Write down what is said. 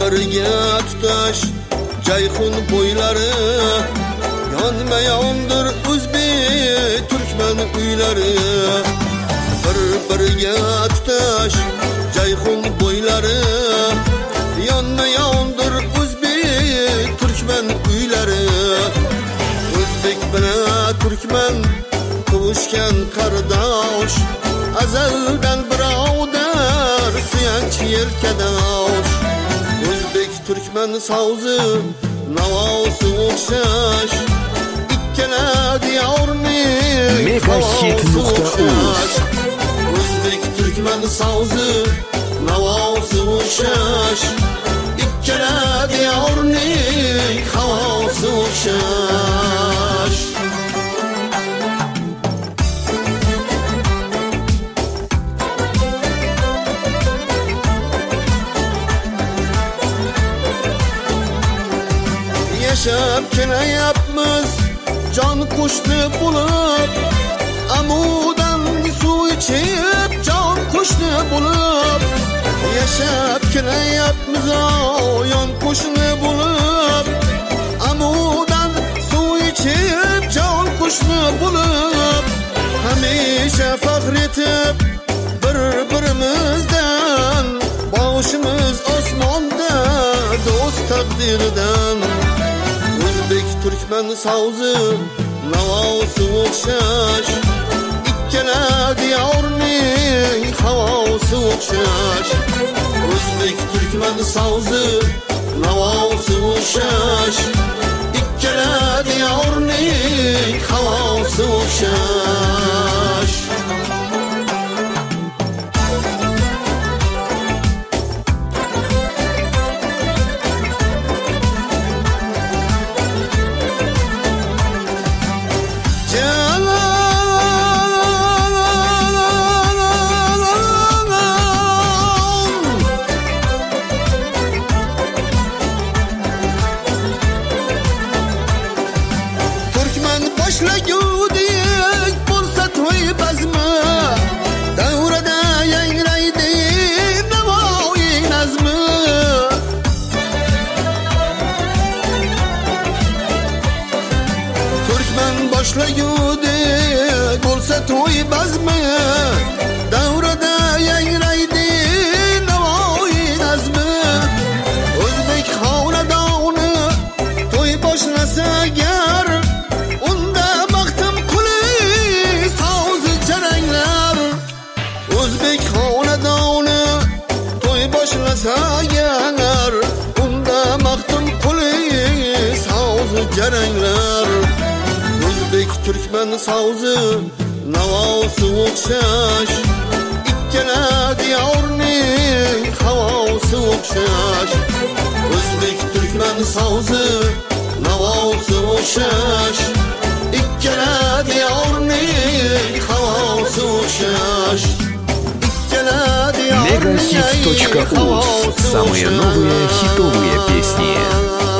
birga tutash Cayhun boylari, yonma-yondir o'zbek turkman uylari. Bir-biriga tutash Cayhun boylari, yonma-yondir o'zbek turkman uylari. O'zbek bilan turkman tug'ishgan qardosh, azaldan birodar, suyanch yelkadosh. O'zbek turkman so'zi navosi o'xshash, ikkala diyorning Megahit.uz. O'zbek turkman so'zi navosi o'xshash, ikkala diyorning havosi o'xshash. Yaşab kelayapmiz jon qo'shni bo'lib, amudan suv ichib jon qo'shni bo'lib. Yaşab kelayapmiz yon qo'shni bo'lib, amudan suv ichib jon qo'shni bo'lib. Hamisha faxr etib bir-birimizdan, boshimiz osmonda do'st taqdirdan. O'zbek turkman so'zi navosi o'xshash, ikkala diyorning havosi o'xshash. O'zbek turkman so'zi navosi o'xshash, ikkala diyorning havosi o'xshash. Boshlagudek bo'lsa to'y bazmi, davrada yangraydi Navoiy nazmi. Turkman boshlagudek bo'lsa to'y bazmi, davrada yangraydi Navoiy nazmi. O'zbek xonadoni to'y boshlasa agar, O'zbek xonadoni to'y boshlasa agar, unda maqtum quli so'zi jaranglar. O'zbek turkman so'zi navosi o'xshash, ikkala diyorning havosi o'xshash. O'zbek turkman so'zi navosi o'xshash, ikkala diyorning havosi o'xshash. Megahit.uz. Самые новые хитовые песни.